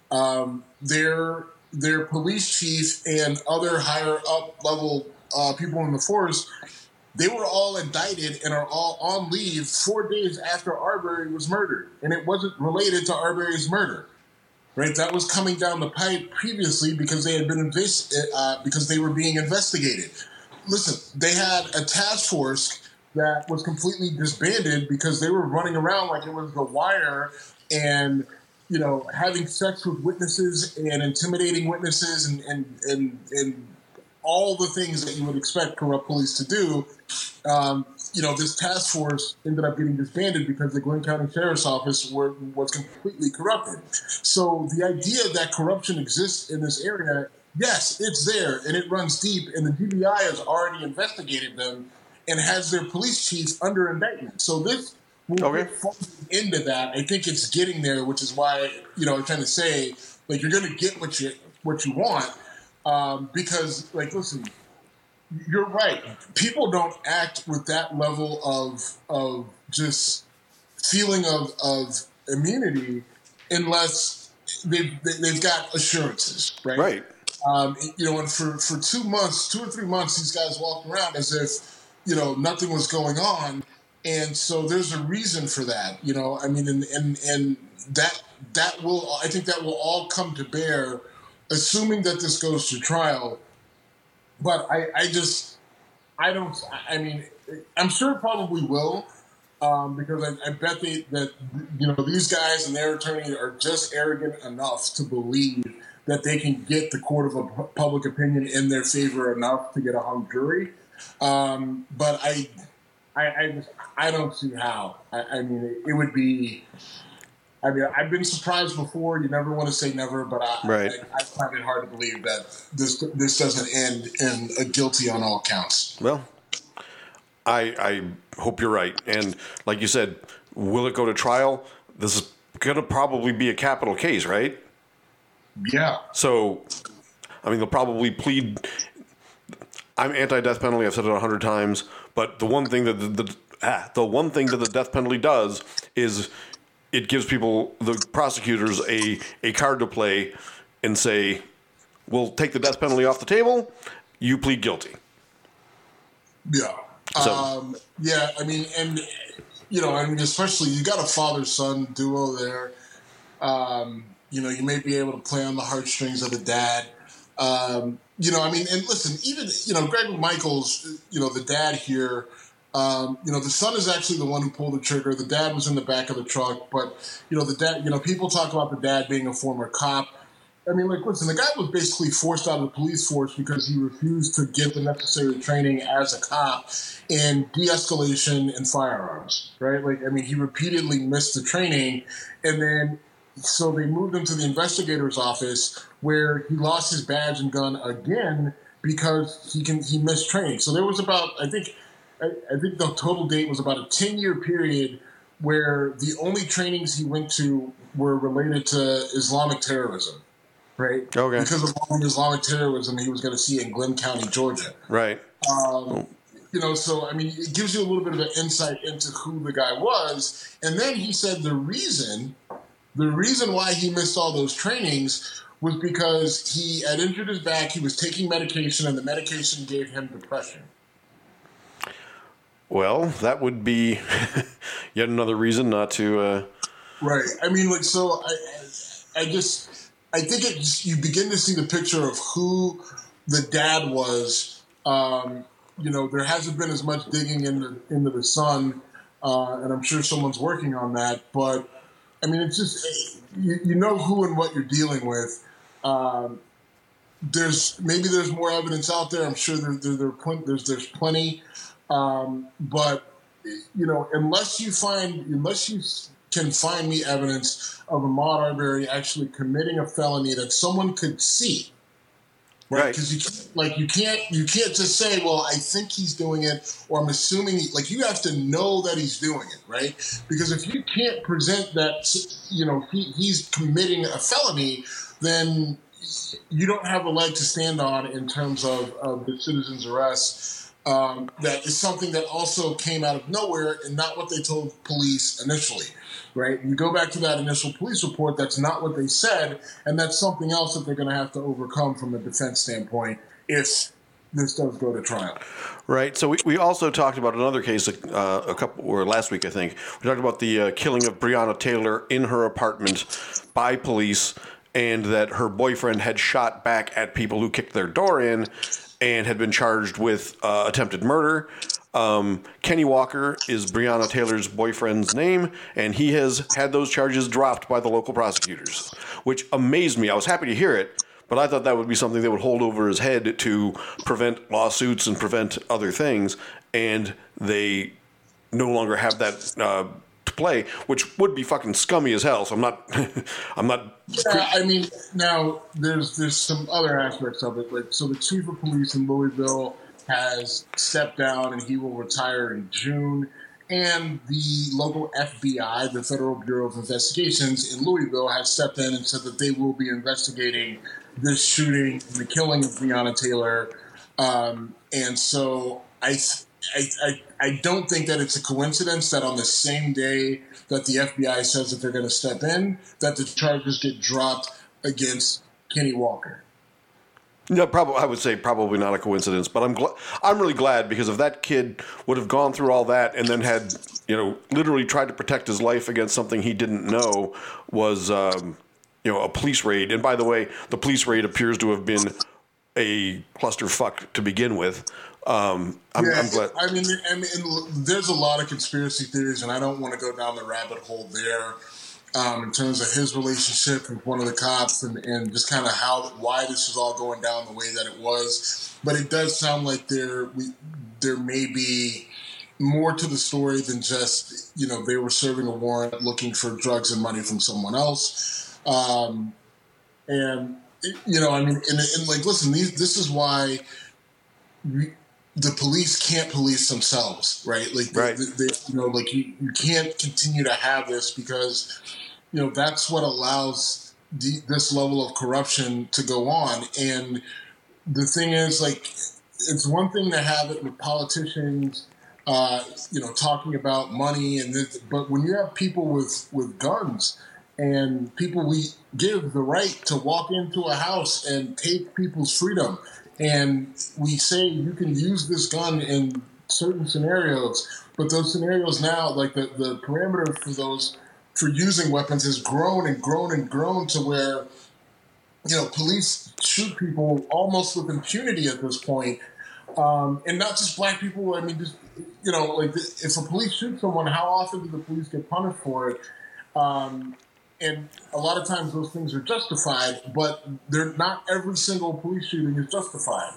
Their police chief and other higher up level people in the force, they were all indicted and are all on leave 4 days after Arbery was murdered. And it wasn't related to Arbery's murder, right? That was coming down the pipe previously because they had been because they were being investigated. Listen, they had a task force that was completely disbanded because they were running around like it was The Wire and, having sex with witnesses and intimidating witnesses and all the things that you would expect corrupt police to do. This task force ended up getting disbanded because the Glenn County Sheriff's Office was completely corrupted. So the idea that corruption exists in this area, yes, it's there and it runs deep, and the GBI has already investigated them and has their police chief under indictment. So this will get into that. I think it's getting there, which is why, I'm trying to say, like, you're going to get what you want, because, like, listen, you're right. People don't act with that level of just feeling of immunity unless they've got assurances, right?
Right.
And for 2 or 3 months, these guys walked around as if, nothing was going on. And so there's a reason for that, I mean, and that will, I think that will all come to bear, assuming that this goes to trial. But I'm sure it probably will, because I bet that these guys and their attorney are just arrogant enough to believe that they can get the court of public opinion in their favor enough to get a hung jury. But I don't see how. I mean, it would be. I mean, I've been surprised before. You never want to say never, but
Right.
I find it hard to believe that this doesn't end in a guilty on all counts.
Well, I hope you're right. And like you said, will it go to trial? This is going to probably be a capital case, right?
Yeah.
So, I mean, they'll probably plead. I'm anti-death penalty. I've said it 100 times. But the one thing that the one thing that the death penalty does is it gives people, the prosecutors, a card to play and say, we'll take the death penalty off the table. You plead guilty.
Yeah.
So,
yeah, I mean, and, I mean, especially you got a father-son duo there. You may be able to play on the heartstrings of the dad. I mean, and listen, even, Greg Michaels, the dad here, the son is actually the one who pulled the trigger. The dad was in the back of the truck, but, the dad, people talk about the dad being a former cop. I mean, listen, the guy was basically forced out of the police force because he refused to get the necessary training as a cop in de-escalation and firearms, right? He repeatedly missed the training, and then so they moved him to the investigator's office where he lost his badge and gun again because he missed training. So there was about, I think the total date was about a 10-year period where the only trainings he went to were related to Islamic terrorism. Right.
Okay.
Because of all the Islamic terrorism he was going to see in Glenn County, Georgia.
Right.
So I mean, it gives you a little bit of an insight into who the guy was. And then he said the reason why he missed all those trainings was because he had injured his back. He was taking medication, and the medication gave him depression.
Well, that would be yet another reason not to.
Right. I mean, I think you begin to see the picture of who the dad was. There hasn't been as much digging into the son, and I'm sure someone's working on that. But I mean, it's just you know who and what you're dealing with. There's more evidence out there. I'm sure there's plenty. But unless you can find me evidence of Ahmaud Arbery actually committing a felony that someone could see, right? Because you can't just say, well, I think he's doing it, or I'm assuming you have to know that he's doing it, right? Because if you can't present that, he's committing a felony, then you don't have a leg to stand on in terms of the citizen's arrest. That is something that also came out of nowhere and not what they told police initially, right? You go back to that initial police report, that's not what they said, and that's something else that they're going to have to overcome from a defense standpoint if this does go to trial.
Right. So we also talked about another case last week, I think. We talked about the killing of Breonna Taylor in her apartment by police, and that her boyfriend had shot back at people who kicked their door in and had been charged with attempted murder. Kenny Walker is Breonna Taylor's boyfriend's name, and he has had those charges dropped by the local prosecutors, which amazed me. I was happy to hear it, but I thought that would be something they would hold over his head to prevent lawsuits and prevent other things, and they no longer have that to play, which would be fucking scummy as hell. So I'm not.
Yeah, I mean, now there's some other aspects of it. So the chief of police in Louisville has stepped down, and he will retire in June. And the local FBI, the Federal Bureau of Investigations in Louisville, has stepped in and said that they will be investigating this shooting and the killing of Breonna Taylor. And so I don't think that it's a coincidence that on the same day that the FBI says that they're going to step in, that the charges get dropped against Kenny Walker.
No, I would say probably not a coincidence, but I'm really glad, because if that kid would have gone through all that and then had, literally tried to protect his life against something he didn't know was, a police raid. And by the way, the police raid appears to have been a clusterfuck to begin with. I'm glad.
I mean, there's a lot of conspiracy theories, and I don't want to go down the rabbit hole there. In terms of his relationship with one of the cops and just kind of why this was all going down the way that it was. But it does sound like there may be more to the story than just, they were serving a warrant looking for drugs and money from someone else. And listen, this is why the police can't police themselves, right? Like,
right.
You can't continue to have this because, that's what allows this level of corruption to go on. And the thing is, it's one thing to have it with politicians, talking about money but when you have people with guns and people we give the right to walk into a house and take people's freedom, and we say you can use this gun in certain scenarios, but those scenarios now, the parameter for using weapons has grown and grown and grown to where, police shoot people almost with impunity at this point. And not just black people. I mean, just, if a police shoot someone, how often do the police get punished for it? And a lot of times those things are justified, but they're not every single police shooting is justified.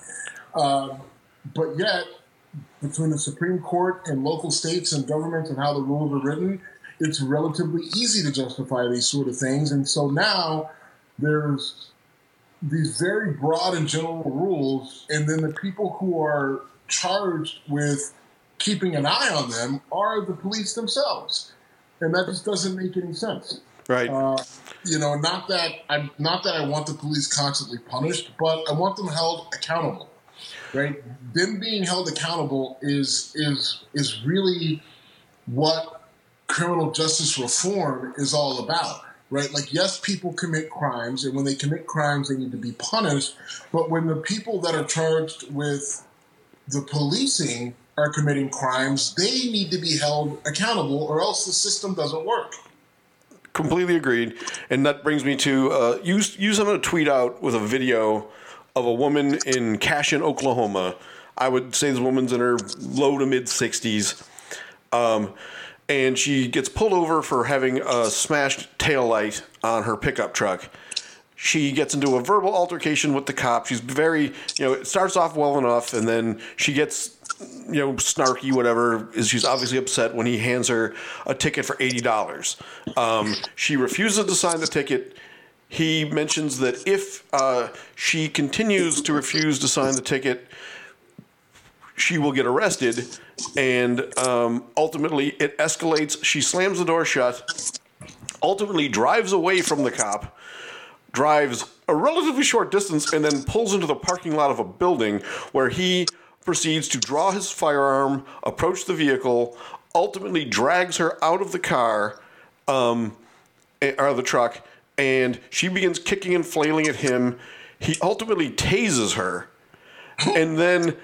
But yet, between the Supreme Court and local states and governments and how the rules are written, it's relatively easy to justify these sort of things. And so now there's these very broad and general rules, and then the people who are charged with keeping an eye on them are the police themselves. And that just doesn't make any sense.
Right.
Not that I want the police constantly punished, but I want them held accountable. Right? Them being held accountable is really what criminal justice reform is all about. Right? Yes, people commit crimes, and when they commit crimes, they need to be punished. But when the people that are charged with the policing are committing crimes, they need to be held accountable, or else the system doesn't work.
Completely agreed. And that brings me to I'm going to tweet out with a video of a woman in Cashin, Oklahoma. I would say this woman's in her low to mid 60s. And she gets pulled over for having a smashed taillight on her pickup truck. She gets into a verbal altercation with the cop. She's very, it starts off well enough, and then she gets, snarky, whatever. She's obviously upset when he hands her a ticket for $80. She refuses to sign the ticket. He mentions that if she continues to refuse to sign the ticket, she will get arrested, and ultimately it escalates. She slams the door shut, ultimately drives away from the cop, drives a relatively short distance, and then pulls into the parking lot of a building where he proceeds to draw his firearm, approach the vehicle, ultimately drags her out of the car, or the truck, and she begins kicking and flailing at him. He ultimately tases her, and then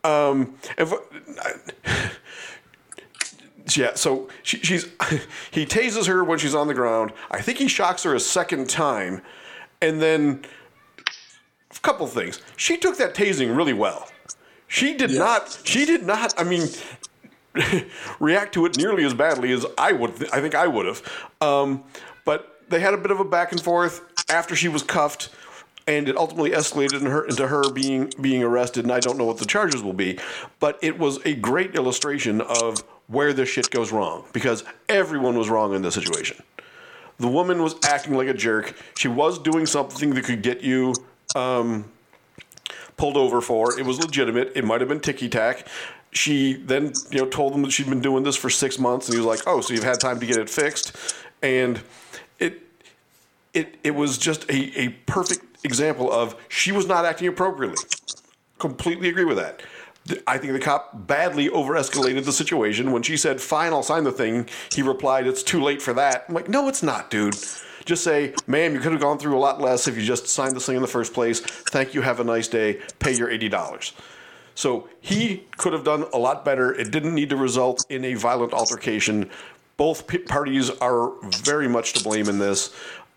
so he tases her when she's on the ground. I think he shocks her a second time, and then a couple things. She took that tasing really well. She did not. I mean, react to it nearly as badly as I would. I think I would have. But they had a bit of a back and forth after she was cuffed. And it ultimately escalated into her being arrested, and I don't know what the charges will be. But it was a great illustration of where this shit goes wrong, because everyone was wrong in this situation. The woman was acting like a jerk. She was doing something that could get you pulled over for. It was legitimate. It might have been ticky-tack. She then told him that she'd been doing this for 6 months, and he was like, "Oh, so you've had time to get it fixed?" And it was just a perfect example of she was not acting appropriately. Completely agree with that. I think the cop badly overescalated the situation. When she said, "Fine, I'll sign the thing," he replied, "It's too late for that." I'm like, no, it's not, dude. Just say, "Ma'am, you could have gone through a lot less if you just signed this thing in the first place. Thank you, have a nice day, pay your $80. So he could have done a lot better. It didn't need to result in a violent altercation. Both parties are very much to blame in this.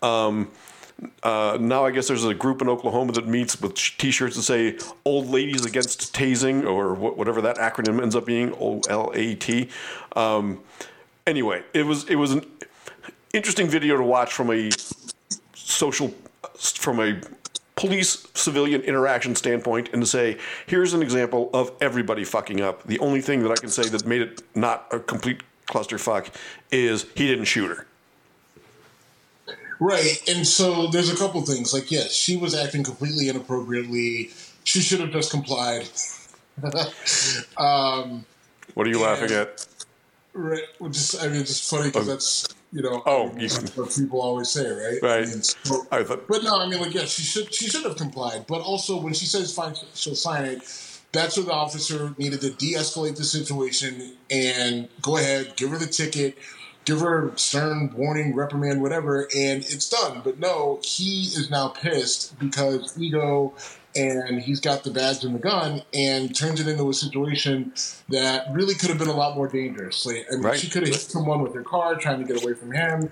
Now I guess there's a group in Oklahoma that meets with T-shirts that say "Old Ladies Against Tasing," or whatever that acronym ends up being, OLAT. Anyway, it was an interesting video to watch from a police-civilian interaction standpoint and to say, here's an example of everybody fucking up. The only thing that I can say that made it not a complete clusterfuck is he didn't shoot her.
Right, and so there's a couple things. Like, yes, she was acting completely inappropriately. She should have just complied.
What are you laughing at?
Right, just funny because that's, what people always say, right?
Right.
But no, she should have complied. But also, when she says fine, she'll sign it. That's where the officer needed to de-escalate the situation and go ahead, give her the ticket. Give her stern warning, reprimand, whatever, and it's done. But no, he is now pissed because ego, and he's got the badge and the gun, and turns it into a situation that really could have been a lot more dangerous. Right. She could have hit someone with her car trying to get away from him.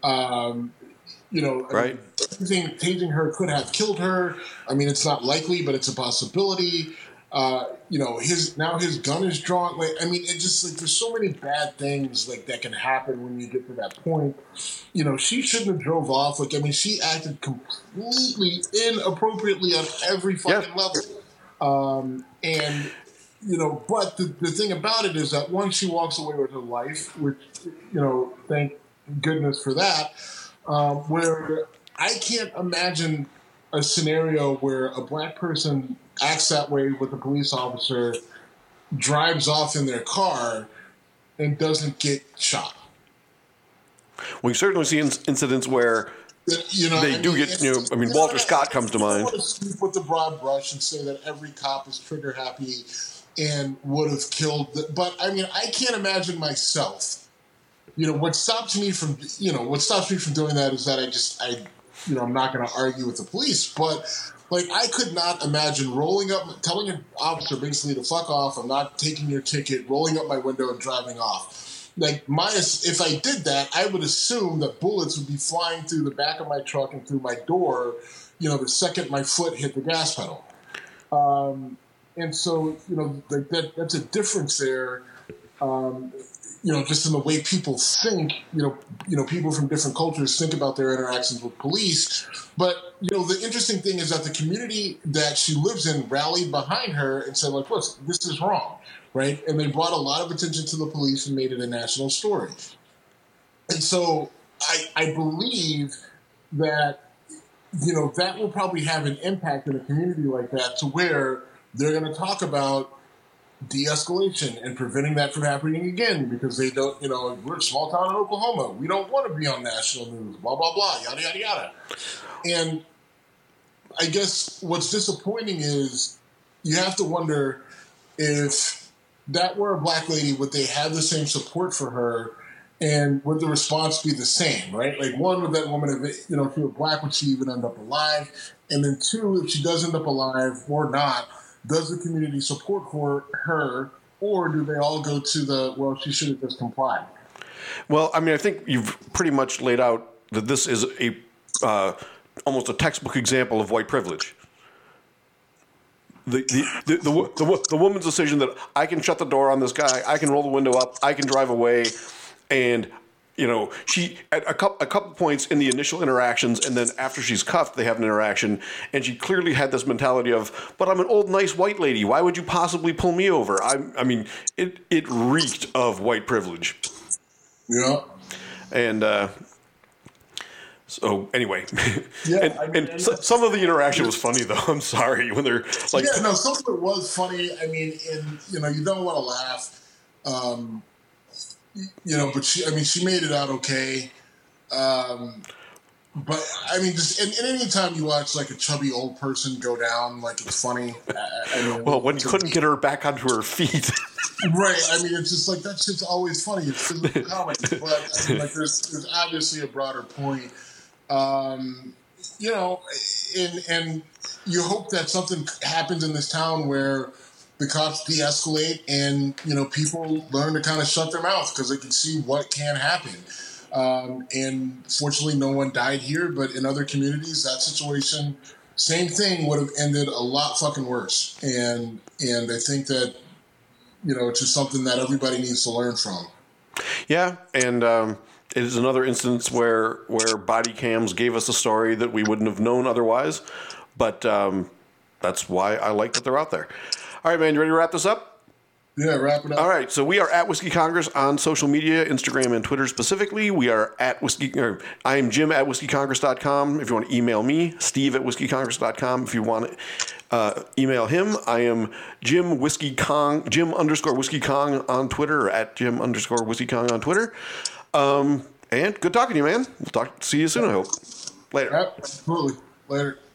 Tasing her could have killed her. It's not likely, but it's a possibility. His gun is drawn. There's so many bad things that can happen when you get to that point. She shouldn't have drove off. She acted completely inappropriately on every fucking level. But the thing about it is that once she walks away with her life, which, thank goodness for that, where I can't imagine a scenario where a black person acts that way with a police officer, drives off in their car, and doesn't get shot.
We certainly see incidents where they do get, Walter Scott comes to mind.
I don't want to sweep with the broad brush and say that every cop is trigger happy and would have killed. But I can't imagine myself. What stops me from doing that is that I'm not going to argue with the police, but I could not imagine rolling up, telling an officer basically to fuck off, I'm not taking your ticket, rolling up my window and driving off. If I did that, I would assume that bullets would be flying through the back of my truck and through my door, the second my foot hit the gas pedal. And so, that's a difference there. Just in the way people think, people from different cultures think about their interactions with police. But, the interesting thing is that the community that she lives in rallied behind her and said, look, this is wrong, right? And they brought a lot of attention to the police and made it a national story. And so I believe that, that will probably have an impact in a community like that to where they're going to talk about de-escalation and preventing that from happening again because they don't, we're a small town in Oklahoma. We don't want to be on national news, blah, blah, blah, yada, yada, yada. And I guess what's disappointing is you have to wonder if that were a black lady, would they have the same support for her and would the response be the same, right? One, would that woman, if she were black, would she even end up alive? And then two, if she does end up alive or not, does the community support for her, or do they all go to she should have just complied?
Well, I think you've pretty much laid out that this is almost a textbook example of white privilege. The woman's decision that I can shut the door on this guy, I can roll the window up, I can drive away, and she at a couple points in the initial interactions, and then after she's cuffed, they have an interaction, and she clearly had this mentality of, "But I'm an old, nice white lady. Why would you possibly pull me over?" It reeked of white privilege.
Yeah.
And so anyway, some of the interaction was funny though. I'm sorry when they're some
of it was funny. You don't want to laugh. But she made it out okay. But just and any time you watch a chubby old person go down, it's funny.
When you couldn't get her back onto her feet,
right? It's just that shit's always funny. It's physical comedy, but there's obviously a broader point. And you hope that something happens in this town where the cops de-escalate and, people learn to kind of shut their mouth because they can see what can happen. And fortunately, no one died here, but in other communities, that situation, same thing, would have ended a lot fucking worse. And I think that, it's just something that everybody needs to learn from.
Yeah, and it is another instance where body cams gave us a story that we wouldn't have known otherwise. But that's why I like that they're out there. All right, man, you ready to wrap this up?
Yeah, wrap it up.
All right, so we are at Whiskey Congress on social media, Instagram and Twitter specifically. We are at I am Jim at whiskeycongress.com. If you want to email me, Steve at whiskeycongress.com. If you want to email him, I am Jim _ Whiskey Kong on Twitter, or at Jim _ Whiskey Kong on Twitter. And good talking to you, man. See you soon, I hope. Later.
Yep, absolutely. Later.